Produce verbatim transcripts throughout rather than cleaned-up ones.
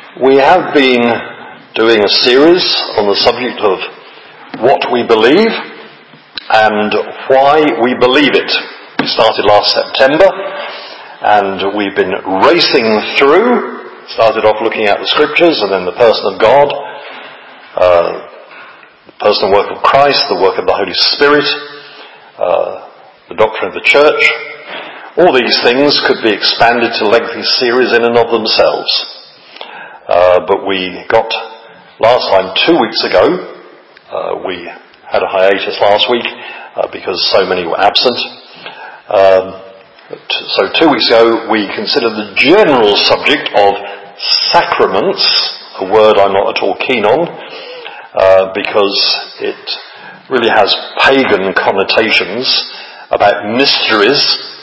We have been doing a series on the subject of what we believe and why we believe it. We started last September and we've been racing through, started off looking at the scriptures and then the person of God, uh, the person and work of Christ, the work of the Holy Spirit, uh, the doctrine of the church. All these things could be expanded to lengthy series in and of themselves. Uh, but we got, last time, two weeks ago, uh, we had a hiatus last week uh, because so many were absent. Um, so two weeks ago we considered the general subject of sacraments, a word I'm not at all keen on, uh, because it really has pagan connotations about mysteries,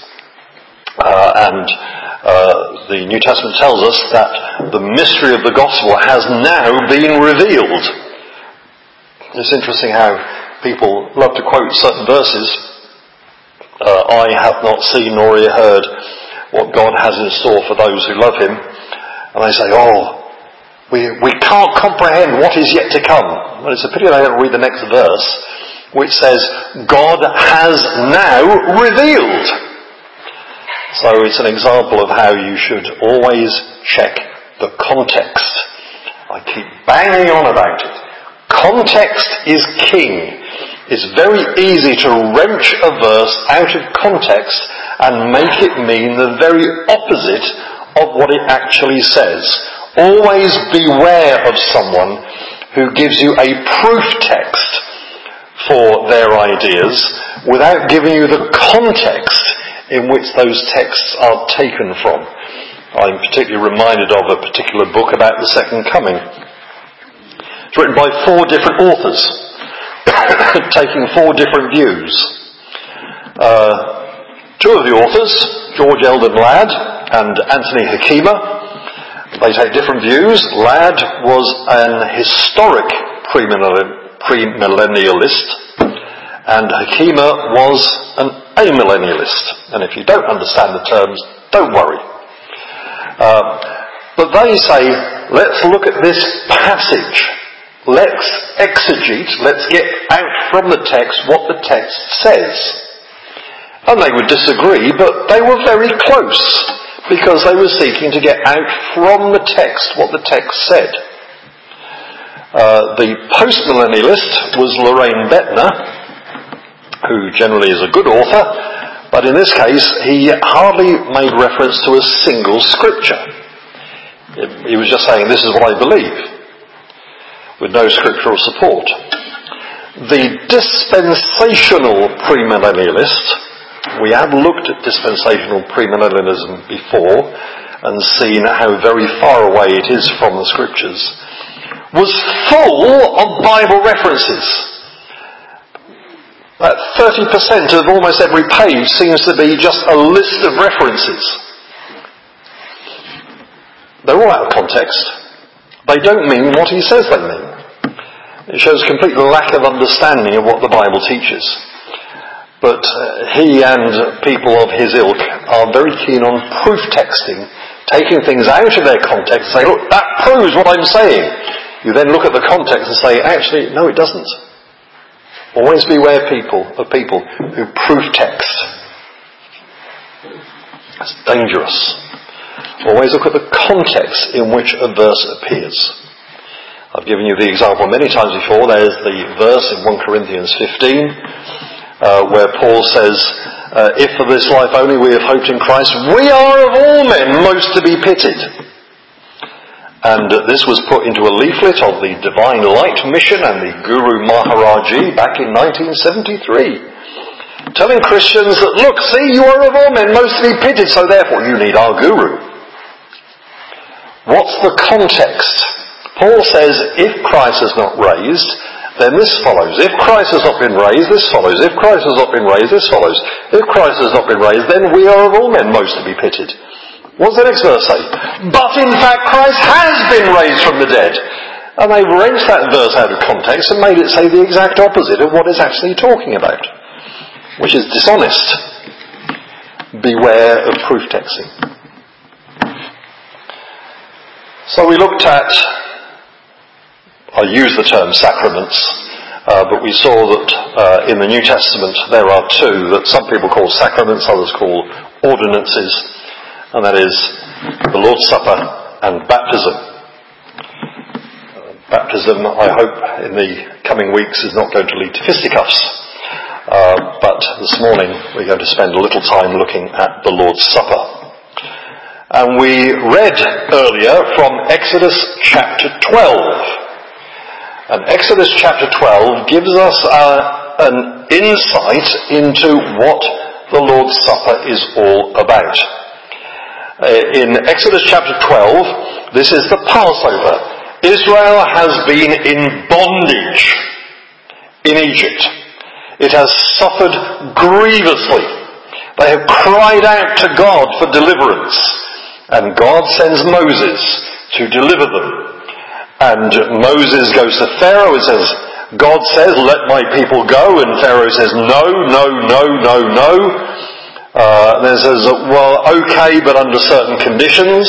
uh, and Uh, the New Testament tells us that the mystery of the gospel has now been revealed. It's interesting how people love to quote certain verses. Uh, I have not seen nor ear heard what God has in store for those who love him. And they say, oh, we, we can't comprehend what is yet to come. Well, it's a pity they don't read the next verse, which says, God has now revealed. So it's an example of how you should always check the context. I keep banging on about it. Context is king. It's very easy to wrench a verse out of context and make it mean the very opposite of what it actually says. Always beware of someone who gives you a proof text for their ideas without giving you the context in which those texts are taken from. I'm particularly reminded of a particular book about the Second Coming. It's written by four different authors, taking four different views. Uh, two of the authors, George Eldon Ladd and Anthony Hoekema, they take different views. Ladd was an historic premillennialist, and Hoekema was an amillennialist. And if you don't understand the terms, don't worry. Uh, but they say, let's look at this passage. Let's exegete, let's get out from the text what the text says. And they would disagree, but they were very close, because they were seeking to get out from the text what the text said. Uh, the postmillennialist was Loraine Boettner, who generally is a good author, but in this case he hardly made reference to a single scripture. He was just saying, this is what I believe, with no scriptural support. The dispensational premillennialist, we have looked at dispensational premillennialism before and seen how very far away it is from the scriptures, was full of Bible references. About thirty percent of almost every page seems to be just a list of references. They're all out of context. They don't mean what he says they mean. It shows complete lack of understanding of what the Bible teaches. But uh, he and people of his ilk are very keen on proof texting, taking things out of their context and say, look, that proves what I'm saying. You then look at the context and say, actually, no, it doesn't. Always beware people of people who proof text. It's dangerous. Always look at the context in which a verse appears. I've given you the example many times before. There's the verse in First Corinthians fifteen uh, where Paul says, uh, if for this life only we have hoped in Christ, we are of all men most to be pitied. And this was put into a leaflet of the Divine Light Mission and the Guru Maharaji back in nineteen seventy-three, telling Christians that, look, see, you are of all men most to be pitied, so therefore you need our Guru. What's the context? Paul says, if Christ is not raised, then this follows. If Christ has not been raised, this follows. If Christ has not been raised, this follows. If Christ has not been raised, then we are of all men most to be pitied. What's the next verse say? But in fact Christ has been raised from the dead. And they've wrenched that verse out of context and made it say the exact opposite of what it's actually talking about, which is dishonest. Beware of proof texting. So we looked at, I use the term sacraments, uh, but we saw that uh, in the New Testament there are two that some people call sacraments, others call ordinances, and that is the Lord's Supper and baptism. Uh, baptism, I hope, in the coming weeks is not going to lead to fisticuffs, uh, but this morning we're going to spend a little time looking at the Lord's Supper. And we read earlier from Exodus chapter twelve. And Exodus chapter twelve gives us uh, an insight into what the Lord's Supper is all about. Uh, in Exodus chapter twelve, this is the Passover. Israel has been in bondage in Egypt. It has suffered grievously. They have cried out to God for deliverance. And God sends Moses to deliver them. And Moses goes to Pharaoh and says, God says, let my people go. And Pharaoh says, no, no, no, no, no. Uh, and then says, well, okay, but under certain conditions.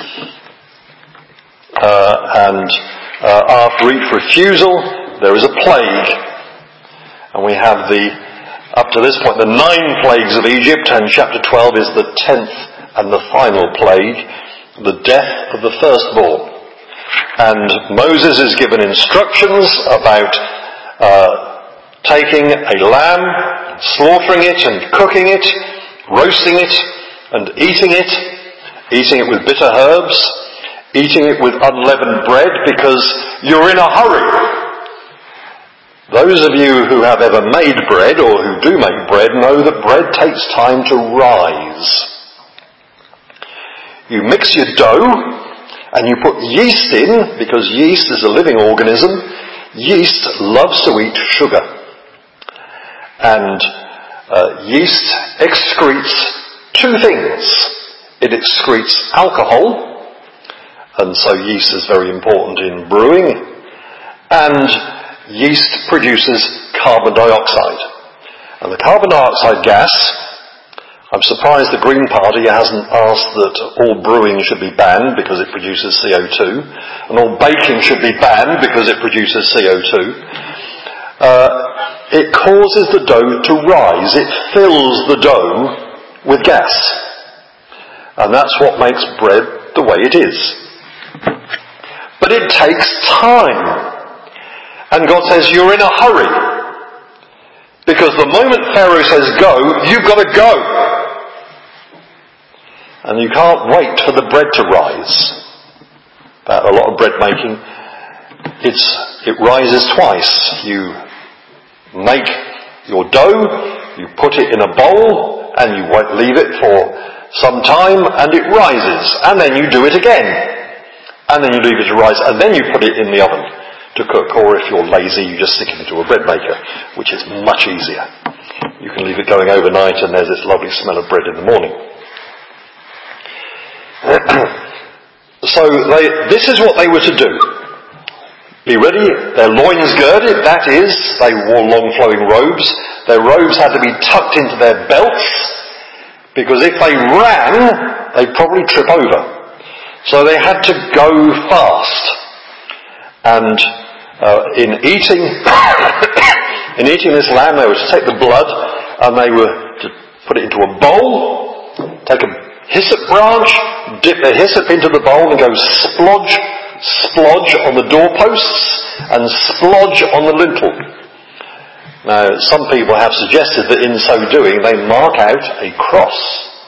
Uh, and uh, after each refusal, there is a plague. And we have the, up to this point, the nine plagues of Egypt, and chapter twelve is the tenth and the final plague, the death of the firstborn. And Moses is given instructions about uh, taking a lamb, slaughtering it and cooking it, roasting it and eating it, eating it with bitter herbs, eating it with unleavened bread, because you're in a hurry. Those of you who have ever made bread or who do make bread know that bread takes time to rise. You mix your dough and you put yeast in, because yeast is a living organism. Yeast loves to eat sugar. And uh, yeast excretes two things. It excretes alcohol, and so yeast is very important in brewing, and yeast produces carbon dioxide. And the carbon dioxide gas, I'm surprised the Green Party hasn't asked that all brewing should be banned because it produces C O two, and all baking should be banned because it produces C O two. Uh, it causes the dough to rise. It fills the dough with gas. And that's what makes bread the way it is. But it takes time. And God says, you're in a hurry. Because the moment Pharaoh says go, you've got to go. And you can't wait for the bread to rise. About a lot of bread making, it's, it rises twice. You make your dough, you put it in a bowl, and you leave it for some time, and it rises. And then you do it again. And then you leave it to rise, and then you put it in the oven to cook. Or if you're lazy, you just stick it into a bread maker, which is much easier. You can leave it going overnight, and there's this lovely smell of bread in the morning. So they, this is what they were to do. Be ready, their loins girded, that is, they wore long flowing robes. Their robes had to be tucked into their belts, because if they ran, they'd probably trip over. So they had to go fast. And uh, in eating in eating this lamb, they were to take the blood and they were to put it into a bowl, take a hyssop branch, dip the hyssop into the bowl and go splodge, splodge on the doorposts and splodge on the lintel. Now, some people have suggested that in so doing they mark out a cross.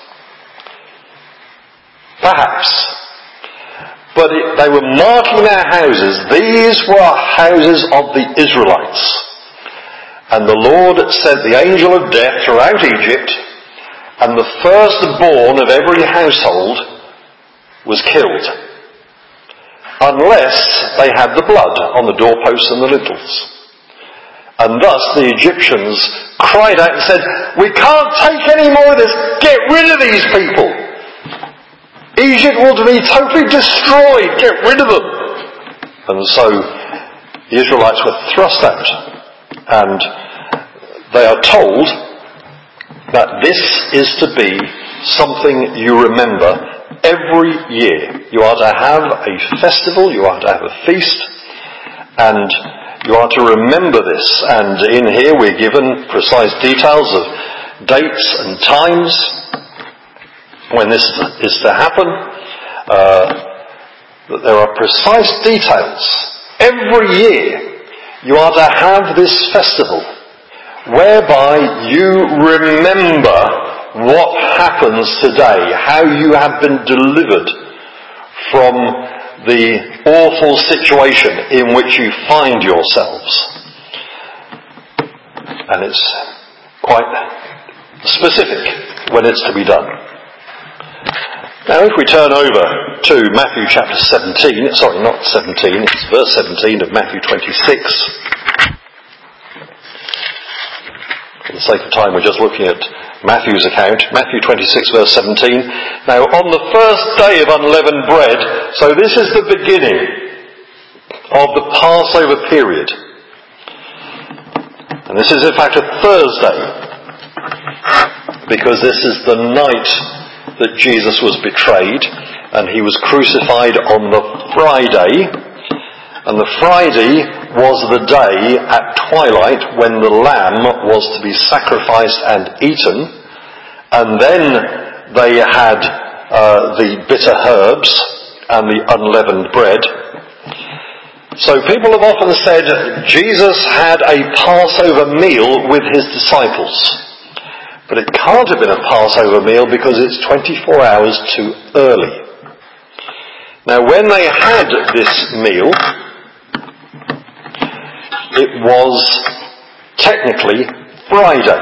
Perhaps. But it, they were marking their houses. These were houses of the Israelites. And the Lord sent the angel of death throughout Egypt, and the firstborn of every household was killed, unless they had the blood on the doorposts and the lintels. And thus the Egyptians cried out and said, we can't take any more of this, get rid of these people. Egypt will be totally destroyed, get rid of them. And so the Israelites were thrust out, and they are told that this is to be something you remember every year. You are to have a festival, you are to have a feast, and you are to remember this. And in here we're given precise details of dates and times when this is to happen. Uh, that there are precise details. Every year you are to have this festival whereby you remember what happens today, how you have been delivered from the awful situation in which you find yourselves. And it's quite specific when it's to be done. Now if we turn over to Matthew chapter seventeen, sorry, not seventeen, it's verse seventeen of Matthew twenty-six. For the sake of time, we're just looking at Matthew's account, Matthew twenty-six verse seventeen. Now on the first day of unleavened bread, so this is the beginning of the Passover period. And this is in fact a Thursday, because this is the night that Jesus was betrayed, and he was crucified on the Friday, and the Friday was the day at twilight when the lamb was to be sacrificed and eaten, and then they had uh, the bitter herbs and the unleavened bread. So people have often said Jesus had a Passover meal with his disciples. But it can't have been a Passover meal because it's twenty-four hours too early. Now when they had this meal, it was technically Friday.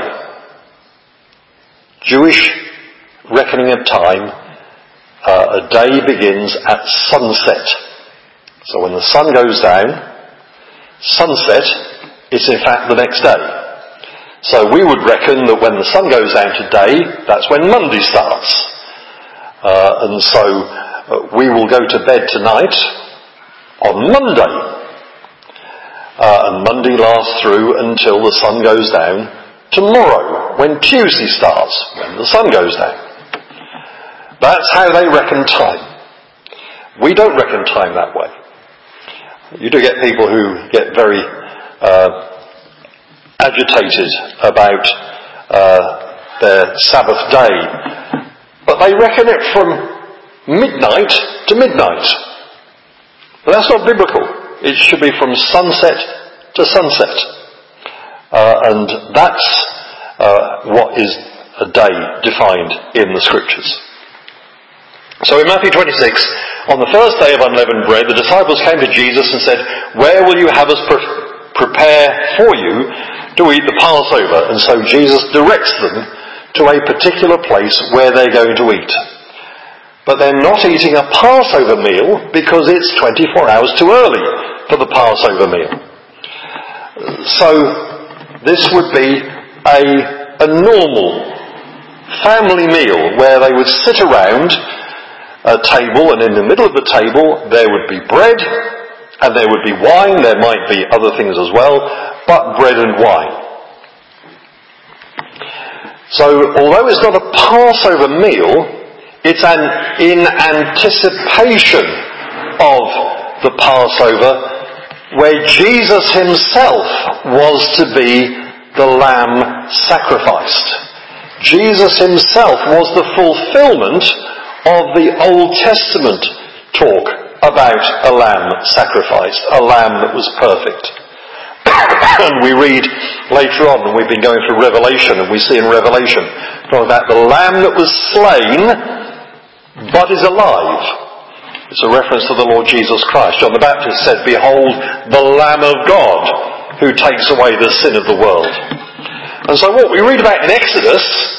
Jewish reckoning of time, uh, a day begins at sunset. So when the sun goes down, sunset is in fact the next day. So we would reckon that when the sun goes down today, that's when Monday starts. Uh, and so uh, we will go to bed tonight on Monday. Uh, and Monday lasts through until the sun goes down tomorrow, when Tuesday starts, when the sun goes down. That's how they reckon time. We don't reckon time that way. You do get people who get very uh, agitated about uh, their Sabbath day, but they reckon it from midnight to midnight. But that's not biblical. It should be from sunset to sunset, uh, and that's uh, what is a day defined in the scriptures. So in Matthew twenty-six, on the first day of unleavened bread, the disciples came to Jesus and said, "Where will you have us pre- prepare for you to eat the Passover?" And so Jesus directs them to a particular place where they're going to eat. But they're not eating a Passover meal because it's twenty-four hours too early for the Passover meal. So this would be a, a normal family meal where they would sit around a table, and in the middle of the table there would be bread and there would be wine. There might be other things as well, but bread and wine. So although it's not a Passover meal, it's an in anticipation of the Passover, where Jesus himself was to be the lamb sacrificed. Jesus himself was the fulfillment of the Old Testament talk about a lamb sacrificed, a lamb that was perfect. And we read later on, and we've been going through Revelation, and we see in Revelation talking about the lamb that was slain but is alive. It's a reference to the Lord Jesus Christ. John the Baptist said, "Behold the Lamb of God who takes away the sin of the world." And so what we read about in Exodus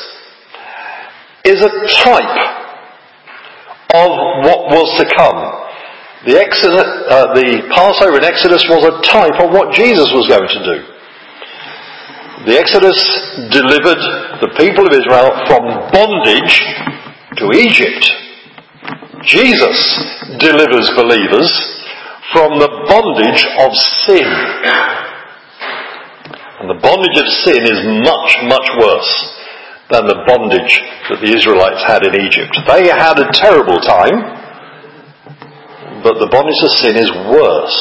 is a type of what was to come. The, Exodus, uh, the Passover in Exodus was a type of what Jesus was going to do. The Exodus delivered the people of Israel from bondage to Egypt. Jesus delivers believers from the bondage of sin. And the bondage of sin is much, much worse than the bondage that the Israelites had in Egypt. They had a terrible time, but the bondage of sin is worse.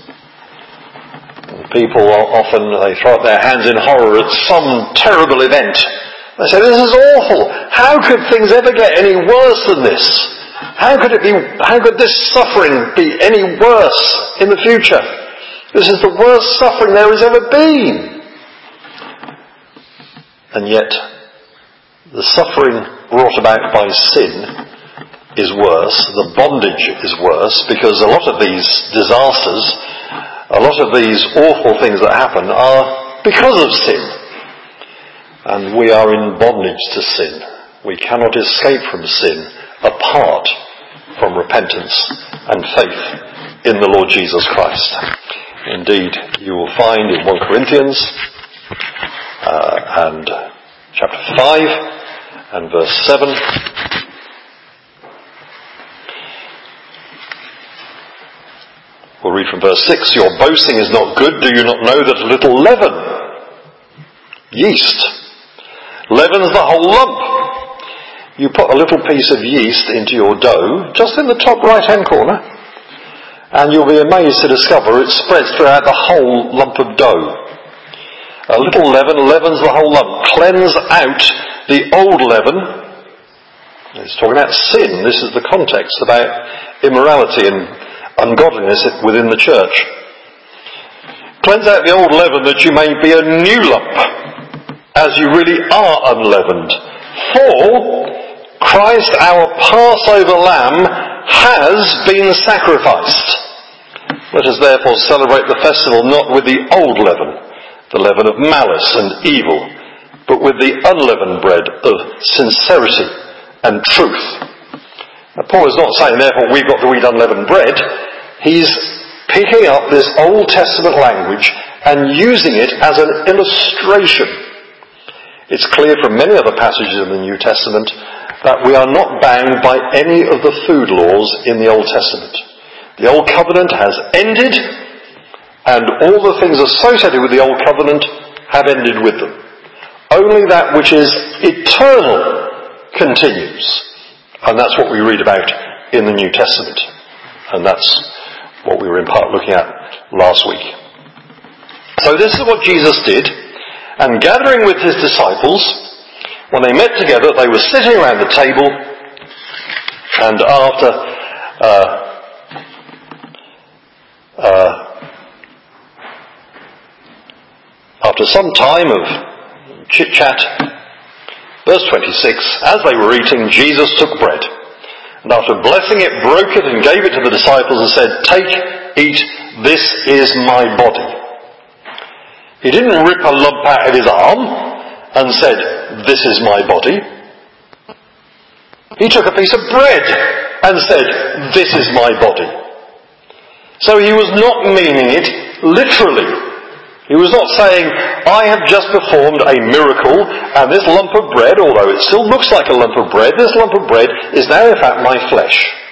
People often, they throw up their hands in horror at some terrible event. They say, this is awful. How could things ever get any worse than this? How could it be, how could this suffering be any worse in the future? This is the worst suffering there has ever been. And yet, the suffering brought about by sin is worse. The bondage is worse, because a lot of these disasters, a lot of these awful things that happen are because of sin. And we are in bondage to sin. We cannot escape from sin apart from repentance and faith in the Lord Jesus Christ. Indeed, you will find in First Corinthians uh, and chapter five and verse seven, we'll read from verse six, your boasting is not good. Do you not know that a little leaven, yeast, leavens the whole lump? You put a little piece of yeast into your dough, just in the top right-hand corner, and you'll be amazed to discover it spreads throughout the whole lump of dough. A little leaven leavens the whole lump. Cleanse out the old leaven. It's talking about sin. This is the context about immorality and ungodliness within the church. Cleanse out the old leaven that you may be a new lump, as you really are unleavened. For Christ, our Passover lamb, has been sacrificed. Let us therefore celebrate the festival not with the old leaven, the leaven of malice and evil, but with the unleavened bread of sincerity and truth. Now, Paul is not saying therefore we've got to eat unleavened bread. He's picking up this Old Testament language and using it as an illustration. It's clear from many other passages in the New Testament that we are not bound by any of the food laws in the Old Testament. The Old Covenant has ended, and all the things associated with the Old Covenant have ended with them. Only that which is eternal continues. And that's what we read about in the New Testament. And that's what we were in part looking at last week. So this is what Jesus did. And gathering with his disciples, when they met together, they were sitting around the table, and after uh, uh, after some time of chit-chat, verse twenty-six, as they were eating, Jesus took bread, and after blessing it, broke it and gave it to the disciples and said, take, eat, this is my body. He didn't rip a lump out of his arm and said, this is my body. He took a piece of bread and said, this is my body. So he was not meaning it literally. He was not saying, I have just performed a miracle, and this lump of bread, although it still looks like a lump of bread, this lump of bread is now in fact my flesh.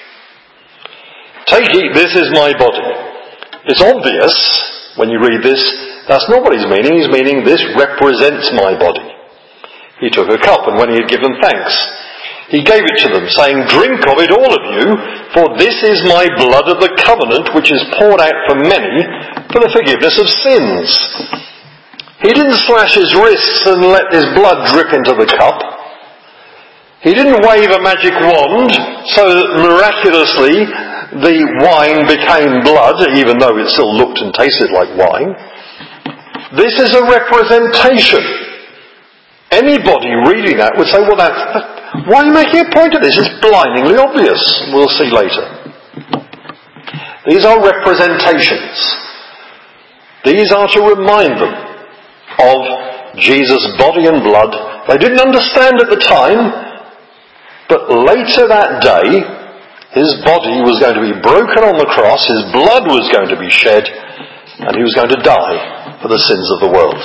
Take, eat, this is my body. It's obvious when you read this, that's not what he's meaning. He's meaning this represents my body. He took a cup, and when he had given thanks, he gave it to them, saying, drink of it, all of you, for this is my blood of the covenant, which is poured out for many for the forgiveness of sins. He didn't slash his wrists and let his blood drip into the cup. He didn't wave a magic wand so that miraculously the wine became blood, even though it still looked and tasted like wine. This is a representation. Anybody reading that would say, well, that's, that, why are you making a point of this? It's blindingly obvious. We'll see later. These are representations. These are to remind them of Jesus' body and blood. They didn't understand at the time, but later that day, his body was going to be broken on the cross, his blood was going to be shed, and he was going to die for the sins of the world.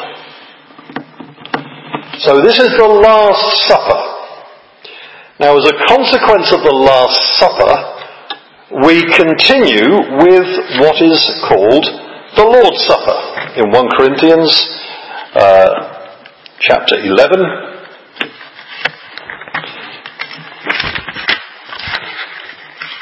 So this is the Last Supper. Now, as a consequence of the Last Supper, we continue with what is called the Lord's Supper. In First Corinthians uh, chapter eleven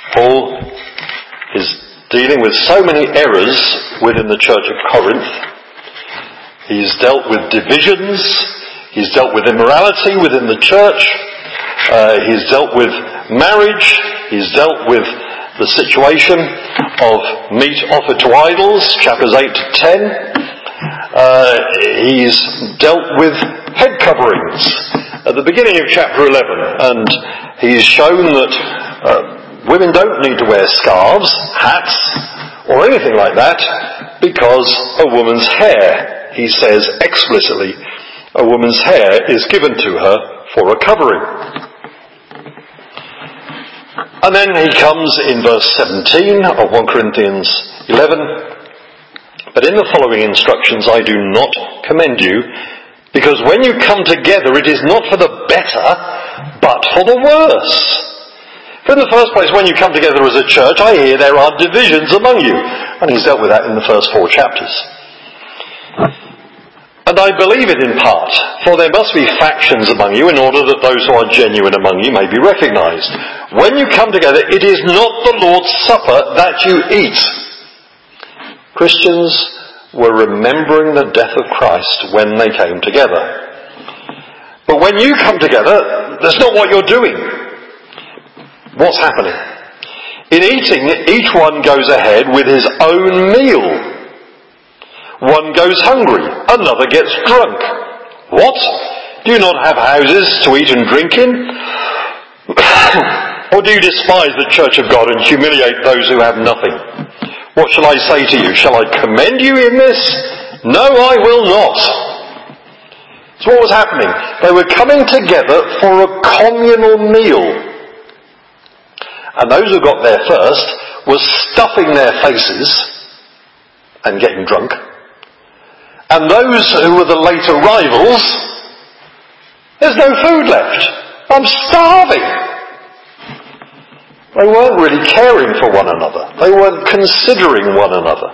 Paul is dealing with so many errors within the church of Corinth. He's dealt with divisions, he's dealt with immorality within the church, uh, he's dealt with marriage, he's dealt with the situation of meat offered to idols, chapters eight to ten. Uh, he's dealt with head coverings at the beginning of chapter eleven, and he's shown that uh, women don't need to wear scarves, hats, or anything like that, because a woman's hair, he says explicitly, a woman's hair is given to her for a covering. And then he comes in verse seventeen of First Corinthians eleven, "But in the following instructions I do not commend you, because when you come together it is not for the better, but for the worse. For in the first place, when you come together as a church, I hear there are divisions among you." And he's dealt with that in the first four chapters. "And I believe it in part, for there must be factions among you in order that those who are genuine among you may be recognized. When you come together, it is not the Lord's Supper that you eat." Christians were remembering the death of Christ when they came together. But when you come together, that's not what you're doing. What's happening? In eating, each one goes ahead with his own meal. One goes hungry, another gets drunk. What? Do you not have houses to eat and drink in? Or do you despise the church of God and humiliate those who have nothing? What shall I say to you? Shall I commend you in this? No, I will not. So what was happening? They were coming together for a communal meal. And those who got there first were stuffing their faces and getting drunk. And those who were the late arrivals, there's no food left. I'm starving. They weren't really caring for one another. They weren't considering one another.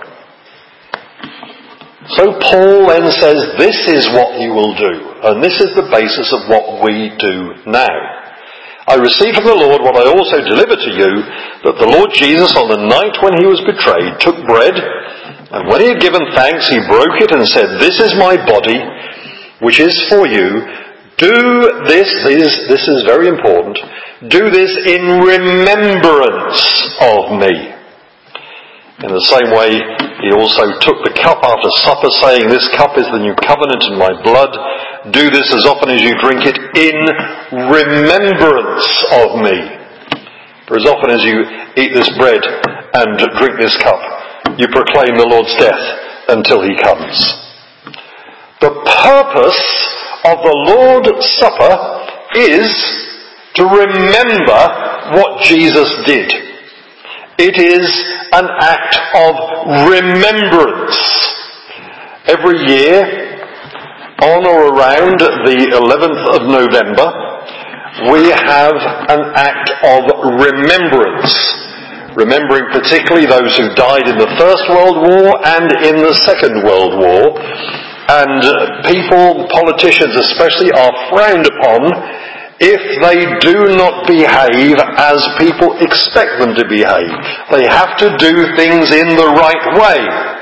So Paul then says, this is what you will do. And this is the basis of what we do now. "I received from the Lord what I also delivered to you, that the Lord Jesus on the night when he was betrayed took bread, and when he had given thanks he broke it and said, 'This is my body, which is for you. Do this,'" this, this is very important, "do this in remembrance of me." In the same way, he also took the cup after supper, saying, "This cup is the new covenant in my blood. Do this as often as you drink it in remembrance of me. For as often as you eat this bread and drink this cup, you proclaim the Lord's death until he comes." The purpose of the Lord's Supper is to remember what Jesus did. It is an act of remembrance. Every year, on or around the eleventh of November, we have an act of remembrance. Remembering particularly those who died in the First World War and in the Second World War. And people, politicians especially, are frowned upon if they do not behave as people expect them to behave. They have to do things in the right way.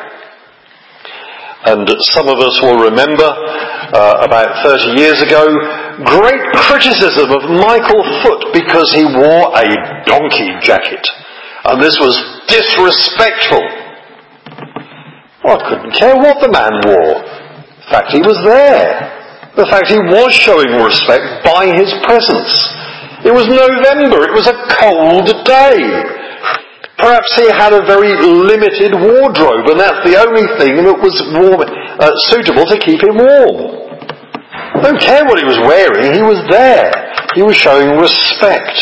And some of us will remember, uh, about thirty years ago, great criticism of Michael Foot because he wore a donkey jacket. And this was disrespectful. Well, I couldn't care what the man wore. The fact he was there. The fact he was showing respect by his presence. It was November. It was a cold day. Perhaps he had a very limited wardrobe, and that's the only thing that was warm, uh, suitable to keep him warm. I don't care what he was wearing. He was there. He was showing respect.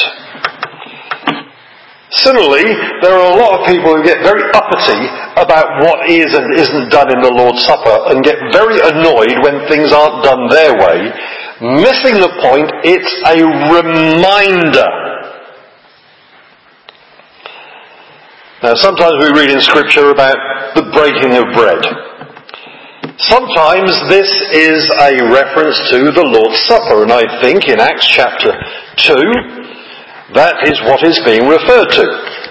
Similarly, there are a lot of people who get very uppity about what is and isn't done in the Lord's Supper and get very annoyed when things aren't done their way, missing the point. It's a reminder. Now, sometimes we read in Scripture about the breaking of bread. Sometimes this is a reference to the Lord's Supper, and I think in Acts chapter two, that is what is being referred to.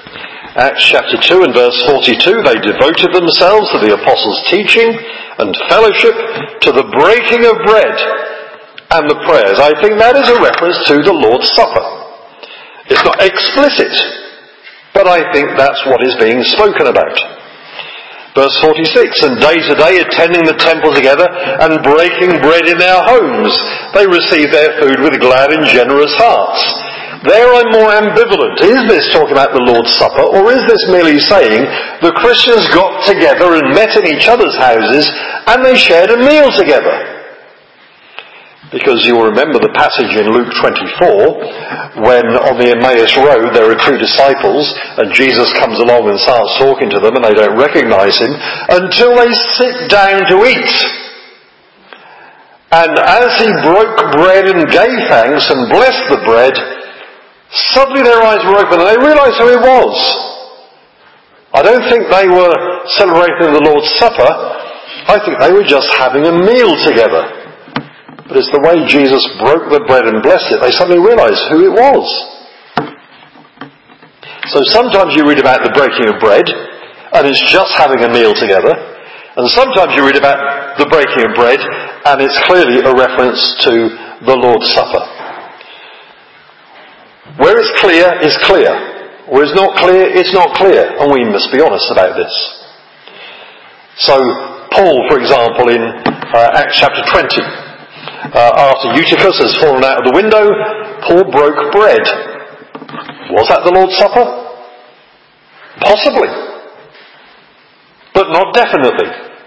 Acts chapter two and verse forty-two, they devoted themselves to the apostles' teaching and fellowship, to the breaking of bread and the prayers. I think that is a reference to the Lord's Supper. It's not explicit, but I think that's what is being spoken about. Verse forty-six, and day to day attending the temple together and breaking bread in their homes, they received their food with glad and generous hearts. There I'm more ambivalent. Is this talking about the Lord's Supper, or is this merely saying the Christians got together and met in each other's houses and they shared a meal together? Because you'll remember the passage in Luke twenty-four, when on the Emmaus Road there are two disciples and Jesus comes along and starts talking to them and they don't recognise him until they sit down to eat. And as he broke bread and gave thanks and blessed the bread, suddenly their eyes were open and they realised who it was. I don't think they were celebrating the Lord's Supper. I think they were just having a meal together. But it's the way Jesus broke the bread and blessed it, they suddenly realised who it was. So sometimes you read about the breaking of bread and it's just having a meal together. And sometimes you read about the breaking of bread and it's clearly a reference to the Lord's Supper. Where it's clear is clear. Where it's not clear, it's not clear. And we must be honest about this. So, Paul, for example, in uh, Acts chapter twenty, uh, after Eutychus has fallen out of the window, Paul broke bread. Was that the Lord's Supper? Possibly. But not definitely.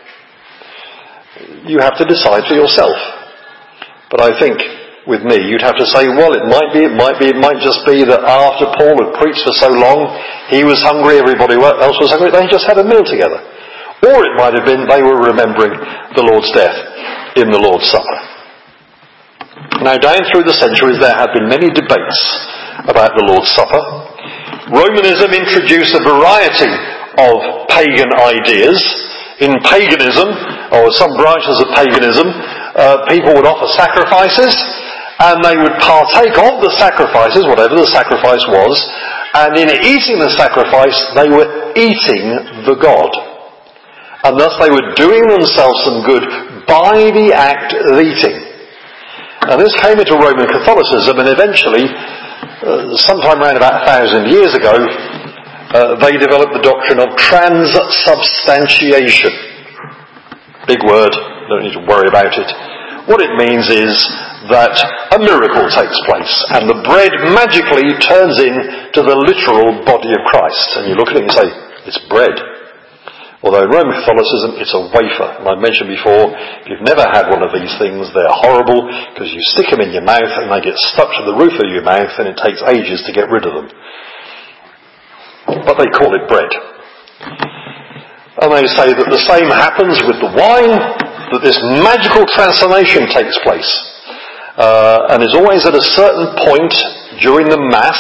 You have to decide for yourself. But I think with me, you'd have to say, well, it might be, it might be, it might just be that after Paul had preached for so long, he was hungry, everybody else was hungry, they just had a meal together. Or it might have been they were remembering the Lord's death in the Lord's Supper. Now, down through the centuries, there have been many debates about the Lord's Supper. Romanism introduced a variety of pagan ideas. In paganism, or some branches of paganism, uh, people would offer sacrifices, and they would partake of the sacrifices, whatever the sacrifice was, and in eating the sacrifice, they were eating the god. And thus they were doing themselves some good by the act of eating. And this came into Roman Catholicism, and eventually, uh, sometime around about a thousand years ago, uh, they developed the doctrine of transubstantiation. Big word, don't need to worry about it. What it means is that a miracle takes place and the bread magically turns into the literal body of Christ. And you look at it and say, it's bread. Although in Roman Catholicism it's a wafer. And I've mentioned before, if you've never had one of these things, they're horrible because you stick them in your mouth and they get stuck to the roof of your mouth and it takes ages to get rid of them. But they call it bread. And they say that the same happens with the wine, that this magical transformation takes place. Uh, and is always at a certain point during the Mass,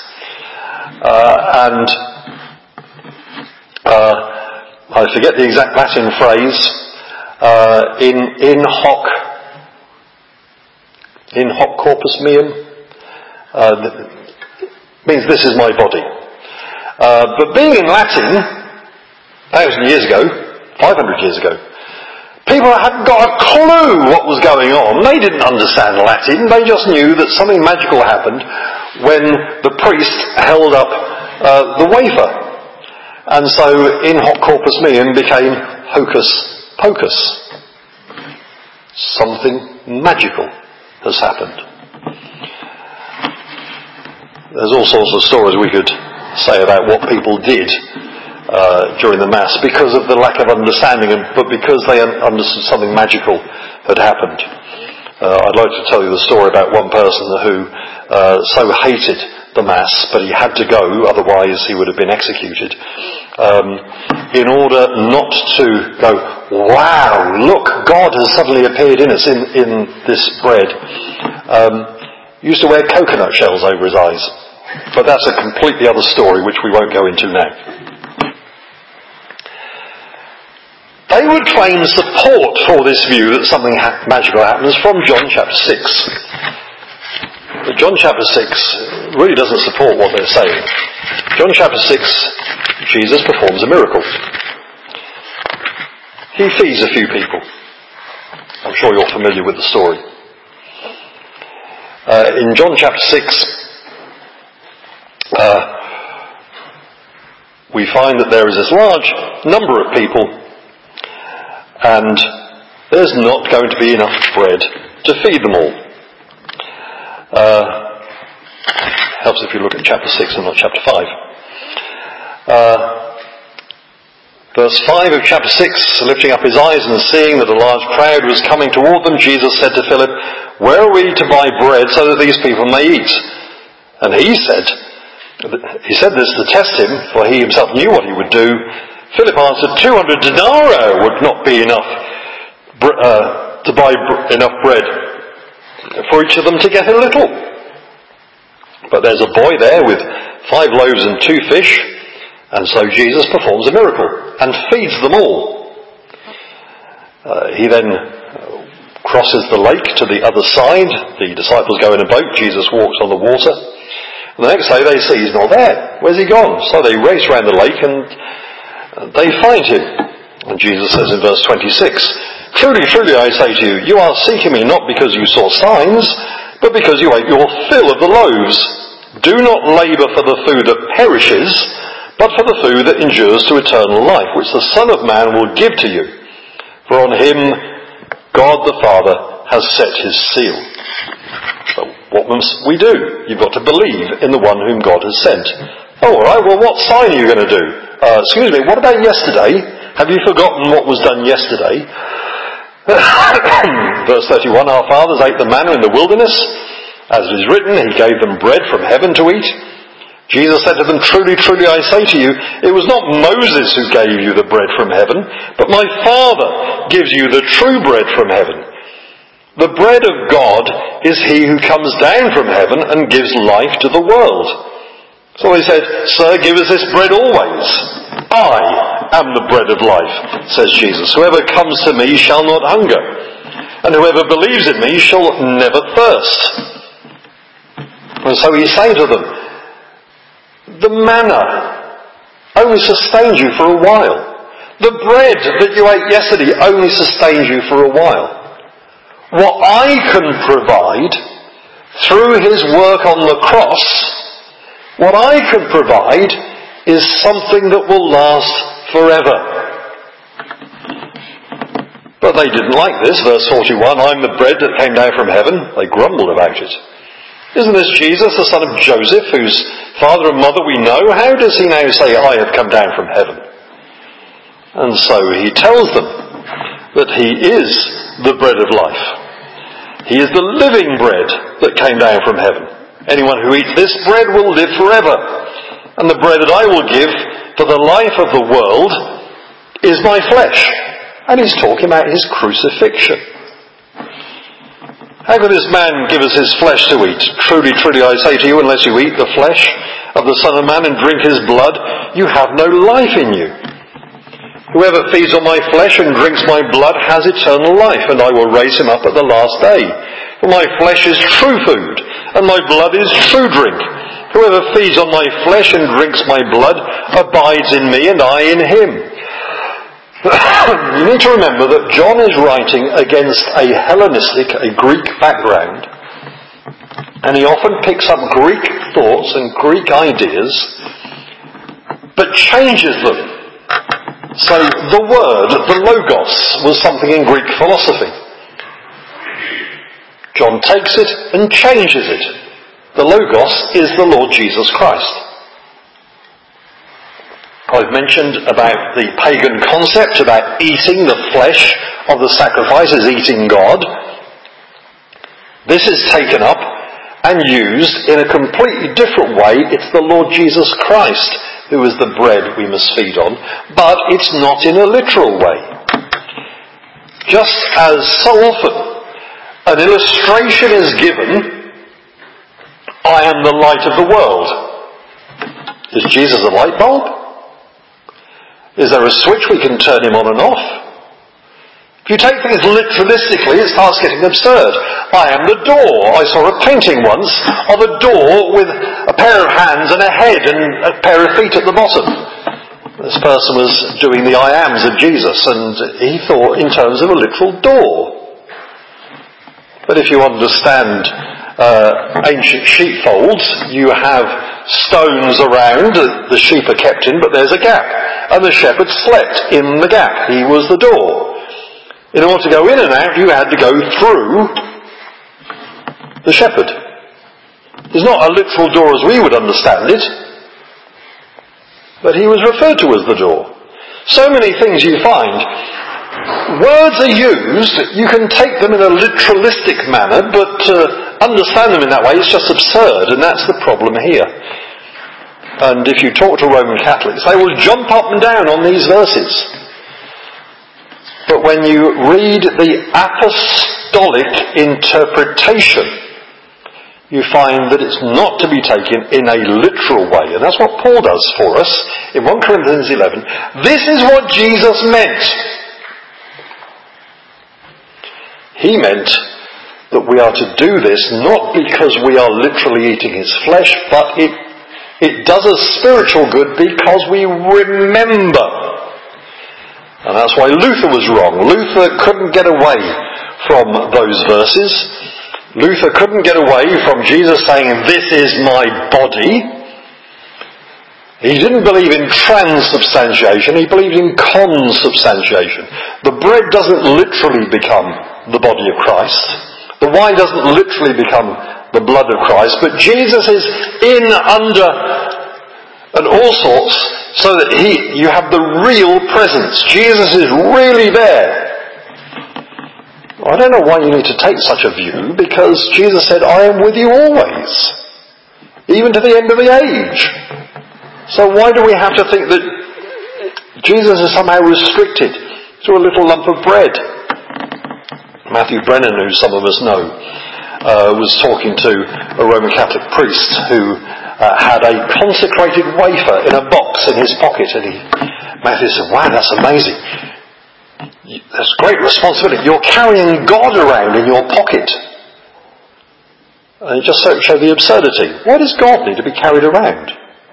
uh, and uh, I forget the exact Latin phrase, uh, in, in hoc, in hoc corpus meum, uh, means this is my body. Uh, but being in Latin, a thousand years ago, five hundred years ago, people hadn't got a clue what was going on. They didn't understand Latin. They just knew that something magical happened when the priest held up uh, the wafer. And so in hoc corpus meum became hocus pocus. Something magical has happened. There's all sorts of stories we could say about what people did Uh, during the Mass because of the lack of understanding, and, but because they un- understood something magical had happened. Uh, I'd like to tell you the story about one person who uh, so hated the Mass, but he had to go, otherwise he would have been executed. Um, in order not to go, wow, look, God has suddenly appeared in us in, in this bread, um, he used to wear coconut shells over his eyes. But that's a completely other story, which we won't go into now. They would claim support for this view that something ha- magical happens from John chapter six. But John chapter six really doesn't support what they're saying. John chapter six, Jesus performs a miracle. He feeds a few people. I'm sure you're familiar with the story. Uh, in John chapter six, uh, we find that there is this large number of people, and there's not going to be enough bread to feed them all. Uh, helps if you look at chapter six and not chapter five. Uh, verse five of chapter six, lifting up his eyes and seeing that a large crowd was coming toward them, Jesus said to Philip, "Where are we to buy bread so that these people may eat?" And he said, he said this to test him, for he himself knew what he would do. Philip answered, two hundred denarii would not be enough uh, to buy br- enough bread for each of them to get a little. But there's a boy there with five loaves and two fish, and so Jesus performs a miracle and feeds them all. Uh, he then crosses the lake to the other side. The disciples go in a boat. Jesus walks on the water. And the next day they see he's not there. Where's he gone? So they race around the lake and they find him. And Jesus says in verse twenty-six, "Truly, truly, I say to you, you are seeking me not because you saw signs, but because you ate your fill of the loaves. Do not labour for the food that perishes, but for the food that endures to eternal life, which the Son of Man will give to you. For on him God the Father has set his seal." So what must we do? You've got to believe in the one whom God has sent. Oh, all right, well, what sign are you going to do? Uh, excuse me, what about yesterday? Have you forgotten what was done yesterday? Verse thirty-one, "Our fathers ate the manna in the wilderness. As it is written, he gave them bread from heaven to eat." Jesus said to them, "Truly, truly, I say to you, it was not Moses who gave you the bread from heaven, but my Father gives you the true bread from heaven. The bread of God is he who comes down from heaven and gives life to the world." So they said, "Sir, give us this bread always." "I am the bread of life," says Jesus. "Whoever comes to me shall not hunger, and whoever believes in me shall never thirst." And so he's saying to them, the manna only sustains you for a while. The bread that you ate yesterday only sustains you for a while. What I can provide through his work on the cross, what I can provide is something that will last forever. But they didn't like this. Verse forty-one, "I'm the bread that came down from heaven." They grumbled about it. "Isn't this Jesus, the son of Joseph, whose father and mother we know? How does he now say, 'I have come down from heaven'?" And so he tells them that he is the bread of life. He is the living bread that came down from heaven. "Anyone who eats this bread will live forever. And the bread that I will give for the life of the world is my flesh." And he's talking about his crucifixion. "How can this man give us his flesh to eat? Truly, truly, I say to you, unless you eat the flesh of the Son of Man and drink his blood, you have no life in you. Whoever feeds on my flesh and drinks my blood has eternal life, and I will raise him up at the last day. For my flesh is true food, and my blood is true drink. Whoever feeds on my flesh and drinks my blood abides in me, and I in him." You need to remember that John is writing against a Hellenistic, a Greek background, and he often picks up Greek thoughts and Greek ideas, but changes them. So the word, the logos, was something in Greek philosophy. John takes it and changes it. The logos is the Lord Jesus Christ. I've mentioned about the pagan concept about eating the flesh of the sacrifice as eating God. This is taken up and used in a completely different way. It's the Lord Jesus Christ who is the bread we must feed on, but it's not in a literal way. Just as so often an illustration is given, "I am the light of the world." Is Jesus a light bulb? Is there a switch we can turn him on and off? If you take things literalistically, it starts getting absurd. I am the door. I saw a painting once of a door with a pair of hands and a head and a pair of feet at the bottom. This person was doing the I ams of Jesus, and he thought in terms of a literal door. But if you understand uh, ancient sheepfolds, you have stones around that the sheep are kept in, but there's a gap. And the shepherd slept in the gap. He was the door. In order to go in and out, you had to go through the shepherd. It's not a literal door as we would understand it, but he was referred to as the door. So many things you find. Words are used, you can take them in a literalistic manner, but uh, understand them in that way, it's just absurd, and that's the problem here. And if you talk to Roman Catholics, they will jump up and down on these verses. But when you read the apostolic interpretation, you find that it's not to be taken in a literal way. And that's what Paul does for us in First Corinthians eleven. This is what Jesus meant. He meant that we are to do this not because we are literally eating his flesh, but it, it does us spiritual good because we remember. And that's why Luther was wrong. Luther couldn't get away from those verses. Luther couldn't get away from Jesus saying, this is my body. He didn't believe in transubstantiation, he believed in consubstantiation. The bread doesn't literally become the body of Christ. The wine doesn't literally become the blood of Christ, but Jesus is in, under, and all sorts, so that he, you have the real presence. Jesus is really there. I don't know why you need to take such a view, because Jesus said, I am with you always, even to the end of the age. So why do we have to think that Jesus is somehow restricted to a little lump of bread? Matthew Brennan, who some of us know, uh, was talking to a Roman Catholic priest who uh, had a consecrated wafer in a box in his pocket, and he, Matthew said, wow, that's amazing. That's great responsibility. You're carrying God around in your pocket. And it just showed the absurdity. Why does God need to be carried around?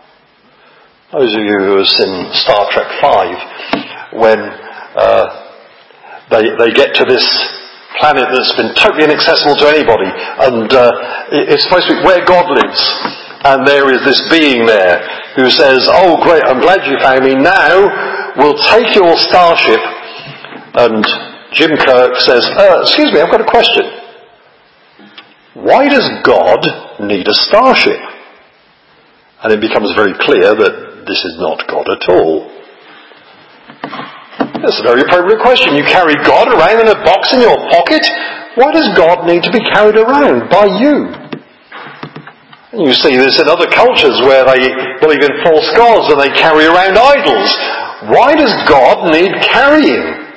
Those of you who have seen Star Trek five, when uh, they they get to this planet that's been totally inaccessible to anybody, and uh, it's supposed to be where God lives, and there is this being there who says, oh great, I'm glad you found me, now we'll take your starship. And Jim Kirk says, uh, excuse me, I've got a question. Why does God need a starship? And it becomes very clear that this is not God at all. That's a very appropriate question. You carry God around in a box in your pocket? Why does God need to be carried around by you? And you see this in other cultures where they believe in false gods and they carry around idols. Why does God need carrying?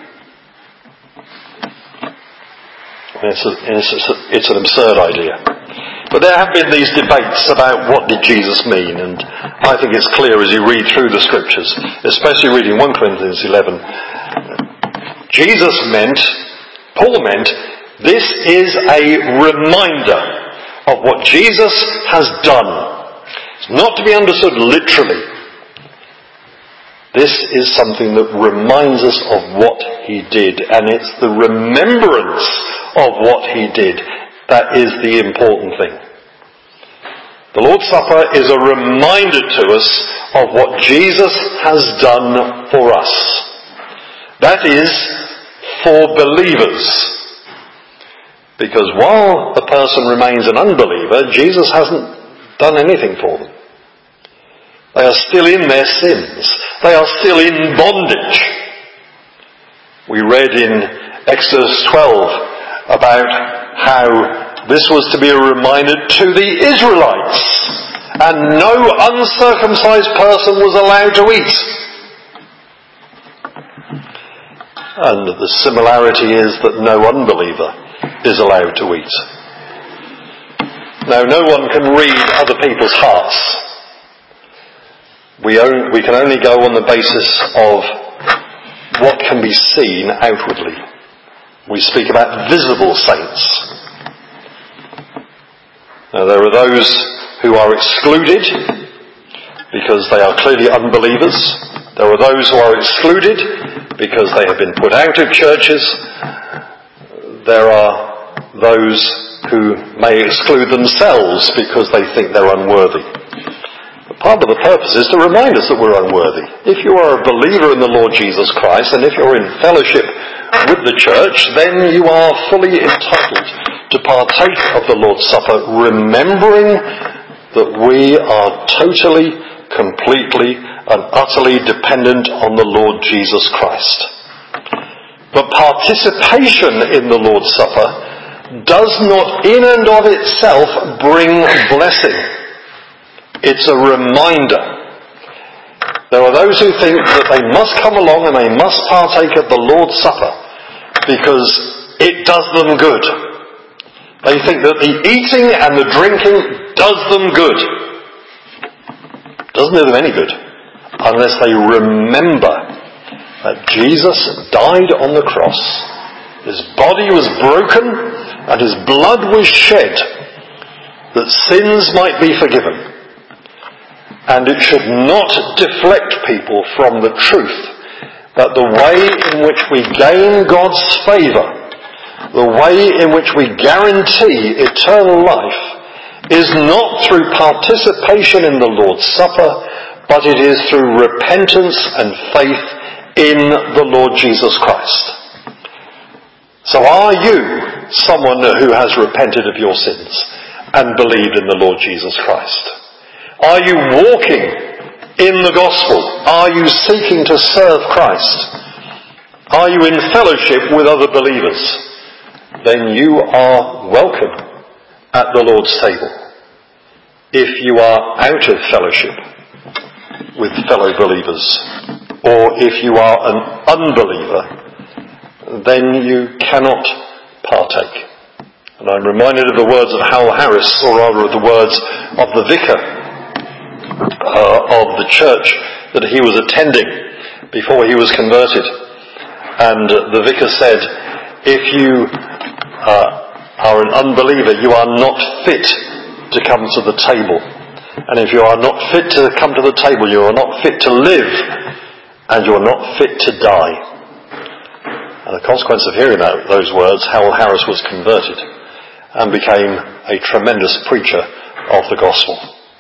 It's, a, it's, a, it's an absurd idea. But there have been these debates about what did Jesus mean, and I think it's clear as you read through the scriptures, especially reading First Corinthians eleven, Jesus meant, Paul meant, this is a reminder of what Jesus has done. It's not to be understood literally. This is something that reminds us of what he did, and it's the remembrance of what he did that is the important thing. The Lord's Supper is a reminder to us of what Jesus has done for us. That is, for believers. Because while a person remains an unbeliever, Jesus hasn't done anything for them. They are still in their sins. They are still in bondage. We read in Exodus twelve about how this was to be a reminder to the Israelites, and no uncircumcised person was allowed to eat. And the similarity is that no unbeliever is allowed to eat. Now, no one can read other people's hearts. We, own, we can only go on the basis of what can be seen outwardly. We speak about visible saints. Now, there are those who are excluded because they are clearly unbelievers. There are those who are excluded because they have been put out of churches. There are those who may exclude themselves because they think they're unworthy. But part of the purpose is to remind us that we're unworthy. If you are a believer in the Lord Jesus Christ, and if you're in fellowship with the church, then you are fully entitled to partake of the Lord's Supper, remembering that we are totally, completely, and utterly dependent on the Lord Jesus Christ. But participation in the Lord's Supper does not in and of itself bring blessing. It's a reminder. There are those who think that they must come along and they must partake of the Lord's Supper because it does them good. They think that the eating and the drinking does them good. Doesn't do them any good unless they remember that Jesus died on the cross. His body was broken and his blood was shed that sins might be forgiven. And it should not deflect people from the truth that the way in which we gain God's favour, the way in which we guarantee eternal life, is not through participation in the Lord's Supper, but it is through repentance and faith in the Lord Jesus Christ. So are you someone who has repented of your sins and believed in the Lord Jesus Christ? Are you walking in the gospel? Are you seeking to serve Christ? Are you in fellowship with other believers? Then you are welcome at the Lord's table. If you are out of fellowship with fellow believers, or if you are an unbeliever, then you cannot partake. And I'm reminded of the words of Hal Harris, or rather of the words of the vicar Uh, of the church that he was attending before he was converted. And uh, the vicar said, if you uh, are an unbeliever, you are not fit to come to the table. And if you are not fit to come to the table, you are not fit to live, and you are not fit to die. And the consequence of hearing that, those words, Hal Harris was converted and became a tremendous preacher of the gospel.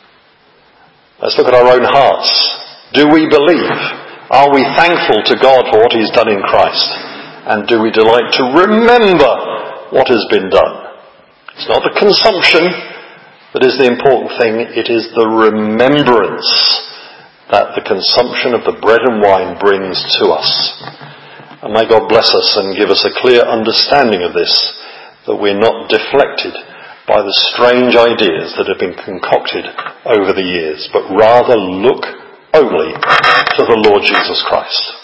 Let's look at our own hearts. Do we believe? Are we thankful to God for what he's done in Christ? And do we delight to remember what has been done? It's not the consumption that is the important thing. It is the remembrance that the consumption of the bread and wine brings to us. And may God bless us and give us a clear understanding of this, that we're not deflected by the strange ideas that have been concocted over the years, but rather look only to the Lord Jesus Christ.